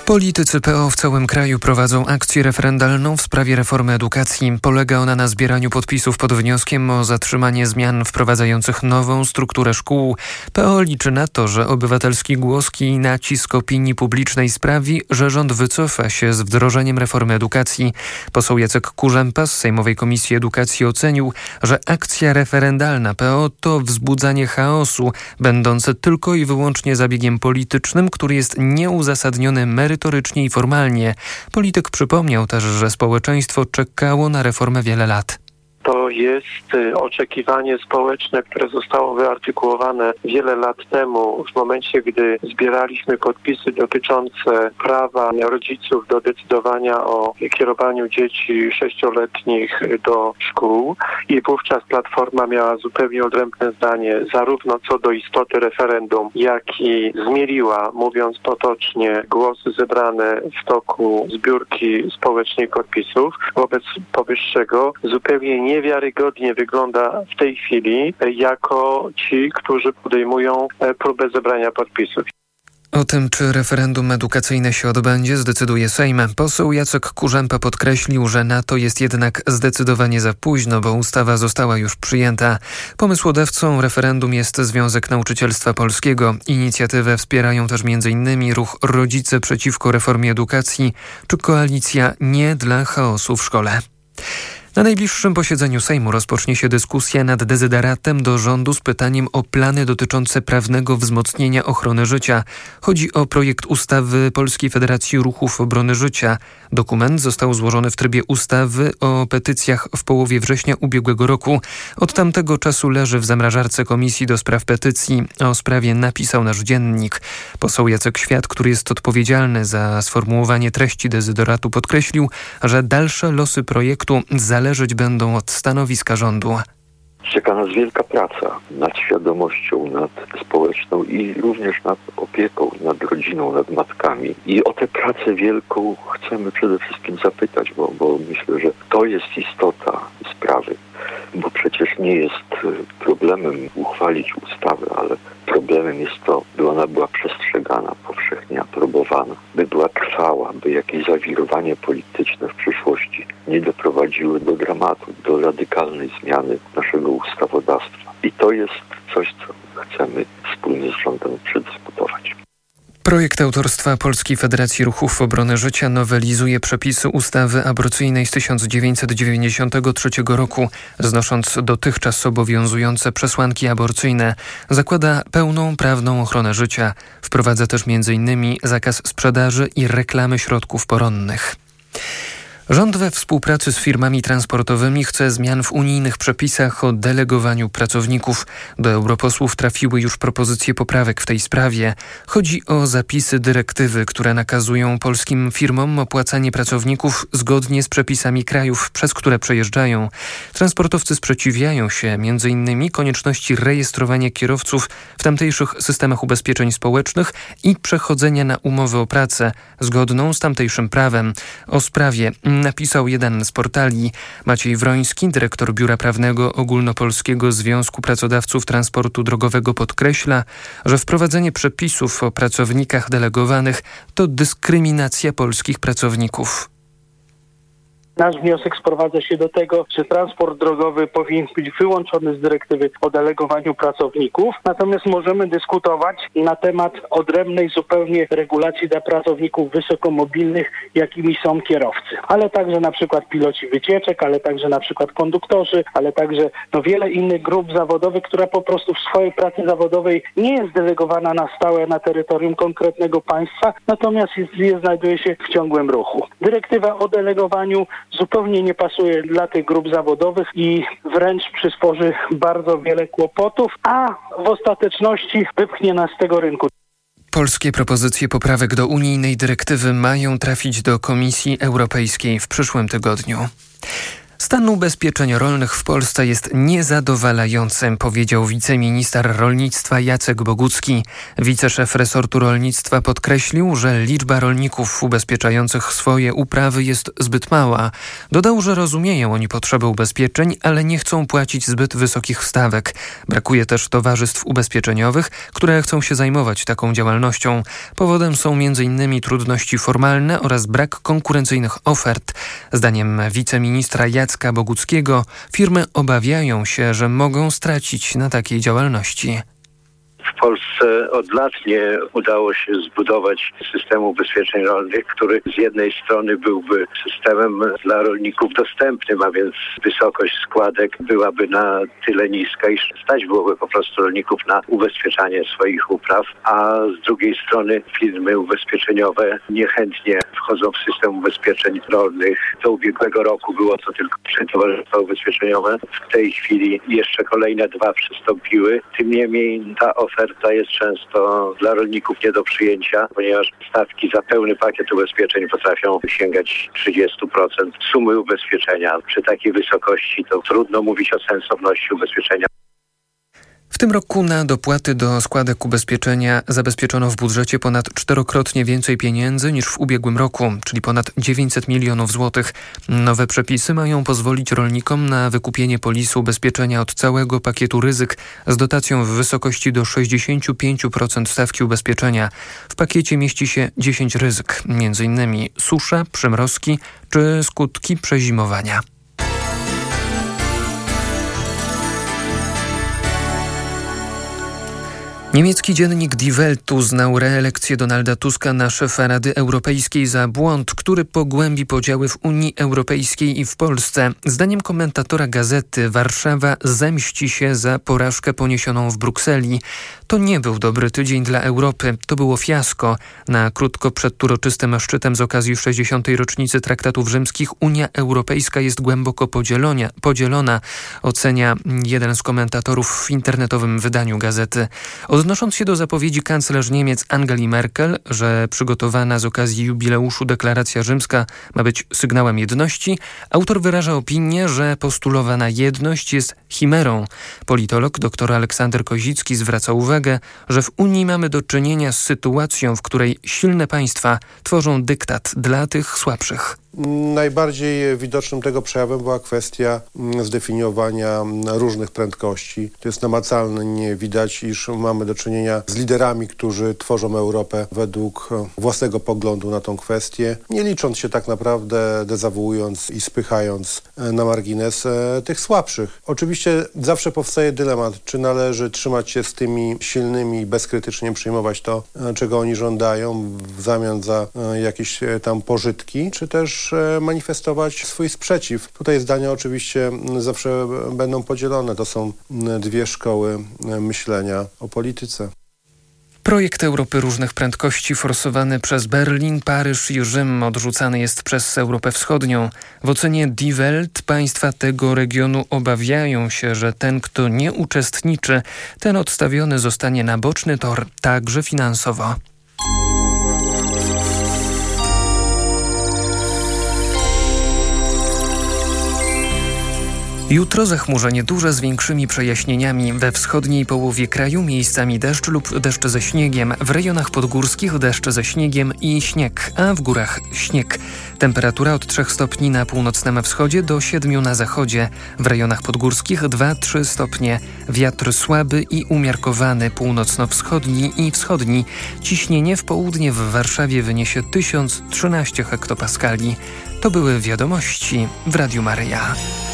Politycy PO w całym kraju prowadzą akcję referendalną w sprawie reformy edukacji. Polega ona na zbieraniu podpisów pod wnioskiem o zatrzymanie zmian wprowadzających nową strukturę szkół. PO liczy na to, że obywatelski głos i nacisk opinii publicznej sprawi, że rząd wycofa się z wdrożeniem reformy edukacji. Poseł Jacek Kurzępa z Sejmowej Komisji Edukacji ocenił, że akcja referendalna PO to wzbudzanie chaosu, będące tylko i wyłącznie zabiegiem politycznym, który jest nieuzasadniony merytorycznie i formalnie. Polityk przypomniał też, że społeczeństwo czekało na reformę wiele lat. To jest oczekiwanie społeczne, które zostało wyartykułowane wiele lat temu, w momencie, gdy zbieraliśmy podpisy dotyczące prawa rodziców do decydowania o kierowaniu dzieci 6-letnich do szkół. I wówczas Platforma miała zupełnie odrębne zdanie, zarówno co do istoty referendum, jak i zmieliła, mówiąc potocznie, głosy zebrane w toku zbiórki społecznej podpisów. Wobec powyższego zupełnie niewiarygodnie wygląda w tej chwili jako ci, którzy podejmują próbę zebrania podpisów. O tym, czy referendum edukacyjne się odbędzie, zdecyduje Sejm. Poseł Jacek Kurzępa podkreślił, że na to jest jednak zdecydowanie za późno, bo ustawa została już przyjęta. Pomysłodawcą referendum jest Związek Nauczycielstwa Polskiego. Inicjatywę wspierają też m.in. ruch Rodzice przeciwko reformie edukacji czy koalicja Nie dla chaosu w szkole. Na najbliższym posiedzeniu Sejmu rozpocznie się dyskusja nad dezyderatem do rządu z pytaniem o plany dotyczące prawnego wzmocnienia ochrony życia. Chodzi o projekt ustawy Polskiej Federacji Ruchów Obrony Życia. Dokument został złożony w trybie ustawy o petycjach w połowie września ubiegłego roku. Od tamtego czasu leży w zamrażarce Komisji do Spraw Petycji. O sprawie napisał nasz dziennik. Poseł Jacek Świat, który jest odpowiedzialny za sformułowanie treści dezyderatu, podkreślił, że dalsze losy projektu zależeć będą od stanowiska rządu. Czeka nas wielka praca nad świadomością, nad społeczną i również nad opieką, nad rodziną, nad matkami. I o tę pracę wielką chcemy przede wszystkim zapytać, bo myślę, że to jest istota sprawy. Bo przecież nie jest problemem uchwalić ustawy, ale problemem jest to, by ona była przestrzegana, powszechnie aprobowana, by była trwała, by jakieś zawirowania polityczne w przyszłości nie doprowadziły do dramatu, do radykalnej zmiany naszego ustawodawstwa. I to jest coś, co chcemy wspólnie z rządem przedyskutować. Projekt autorstwa Polskiej Federacji Ruchów Obrony Życia nowelizuje przepisy ustawy aborcyjnej z 1993 roku, znosząc dotychczas obowiązujące przesłanki aborcyjne. Zakłada pełną prawną ochronę życia. Wprowadza też m.in. zakaz sprzedaży i reklamy środków poronnych. Rząd we współpracy z firmami transportowymi chce zmian w unijnych przepisach o delegowaniu pracowników. Do europosłów trafiły już propozycje poprawek w tej sprawie. Chodzi o zapisy dyrektywy, które nakazują polskim firmom opłacanie pracowników zgodnie z przepisami krajów, przez które przejeżdżają. Transportowcy sprzeciwiają się m.in. konieczności rejestrowania kierowców w tamtejszych systemach ubezpieczeń społecznych i przechodzenia na umowę o pracę zgodną z tamtejszym prawem. O sprawie napisał jeden z portali. Maciej Wroński, dyrektor Biura Prawnego Ogólnopolskiego Związku Pracodawców Transportu Drogowego, podkreśla, że wprowadzenie przepisów o pracownikach delegowanych to dyskryminacja polskich pracowników. Nasz wniosek sprowadza się do tego, że transport drogowy powinien być wyłączony z dyrektywy o delegowaniu pracowników. Natomiast możemy dyskutować na temat odrębnej zupełnie regulacji dla pracowników wysokomobilnych, jakimi są kierowcy. Ale także na przykład piloci wycieczek, ale także na przykład konduktorzy, ale także wiele innych grup zawodowych, która po prostu w swojej pracy zawodowej nie jest delegowana na stałe na terytorium konkretnego państwa, natomiast znajduje się w ciągłym ruchu. Dyrektywa o delegowaniu zupełnie nie pasuje dla tych grup zawodowych i wręcz przysporzy bardzo wiele kłopotów, a w ostateczności wypchnie nas z tego rynku. Polskie propozycje poprawek do unijnej dyrektywy mają trafić do Komisji Europejskiej w przyszłym tygodniu. Stan ubezpieczeń rolnych w Polsce jest niezadowalający, powiedział wiceminister rolnictwa Jacek Bogucki. Wiceszef resortu rolnictwa podkreślił, że liczba rolników ubezpieczających swoje uprawy jest zbyt mała. Dodał, że rozumieją oni potrzebę ubezpieczeń, ale nie chcą płacić zbyt wysokich stawek. Brakuje też towarzystw ubezpieczeniowych, które chcą się zajmować taką działalnością. Powodem są m.in. trudności formalne oraz brak konkurencyjnych ofert. Zdaniem wiceministra Jacka Boguckiego firmy obawiają się, że mogą stracić na takiej działalności. W Polsce od lat nie udało się zbudować systemu ubezpieczeń rolnych, który z jednej strony byłby systemem dla rolników dostępnym, a więc wysokość składek byłaby na tyle niska, iż stać byłoby po prostu rolników na ubezpieczanie swoich upraw, a z drugiej strony firmy ubezpieczeniowe niechętnie wchodzą w system ubezpieczeń rolnych. Do ubiegłego roku było to tylko 3 towarzystwa ubezpieczeniowe. W tej chwili jeszcze kolejne 2 przystąpiły. Tym niemniej ta oferta jest często dla rolników nie do przyjęcia, ponieważ stawki za pełny pakiet ubezpieczeń potrafią sięgać 30% sumy ubezpieczenia. Przy takiej wysokości to trudno mówić o sensowności ubezpieczenia. W tym roku na dopłaty do składek ubezpieczenia zabezpieczono w budżecie ponad 4-krotnie więcej pieniędzy niż w ubiegłym roku, czyli ponad 900 milionów złotych. Nowe przepisy mają pozwolić rolnikom na wykupienie polisy ubezpieczenia od całego pakietu ryzyk z dotacją w wysokości do 65% stawki ubezpieczenia. W pakiecie mieści się 10 ryzyk, m.in. susza, przymrozki czy skutki przezimowania. Niemiecki dziennik Die Welt uznał reelekcję Donalda Tuska na szefa Rady Europejskiej za błąd, który pogłębi podziały w Unii Europejskiej i w Polsce. Zdaniem komentatora gazety Warszawa zemści się za porażkę poniesioną w Brukseli. To nie był dobry tydzień dla Europy, to było fiasko. Na krótko przed uroczystym szczytem z okazji 60. rocznicy Traktatów Rzymskich Unia Europejska jest głęboko podzielona, ocenia jeden z komentatorów w internetowym wydaniu gazety. Odnosząc się do zapowiedzi kanclerz Niemiec Angeli Merkel, że przygotowana z okazji jubileuszu deklaracja rzymska ma być sygnałem jedności, autor wyraża opinię, że postulowana jedność jest chimerą. Politolog dr Aleksander Kozicki zwraca uwagę, że w Unii mamy do czynienia z sytuacją, w której silne państwa tworzą dyktat dla tych słabszych. Najbardziej widocznym tego przejawem była kwestia zdefiniowania różnych prędkości. To jest namacalnie widać, iż mamy do czynienia z liderami, którzy tworzą Europę według własnego poglądu na tą kwestię, nie licząc się tak naprawdę, dezawuując i spychając na margines tych słabszych. Oczywiście zawsze powstaje dylemat, czy należy trzymać się z tymi silnymi i bezkrytycznie przyjmować to, czego oni żądają w zamian za jakieś tam pożytki, czy też manifestować swój sprzeciw. Tutaj zdania oczywiście zawsze będą podzielone. To są 2 szkoły myślenia o polityce. Projekt Europy różnych prędkości forsowany przez Berlin, Paryż i Rzym odrzucany jest przez Europę Wschodnią. W ocenie Die Welt państwa tego regionu obawiają się, że ten, kto nie uczestniczy, ten odstawiony zostanie na boczny tor, także finansowo. Jutro zachmurzenie duże z większymi przejaśnieniami. We wschodniej połowie kraju miejscami deszcz lub deszcz ze śniegiem. W rejonach podgórskich deszcz ze śniegiem i śnieg, a w górach śnieg. Temperatura od 3 stopni na północnym wschodzie do 7 na zachodzie. W rejonach podgórskich 2-3 stopnie. Wiatr słaby i umiarkowany, północno-wschodni i wschodni. Ciśnienie w południe w Warszawie wyniesie 1013 hektopaskali. To były wiadomości w Radiu Maryja.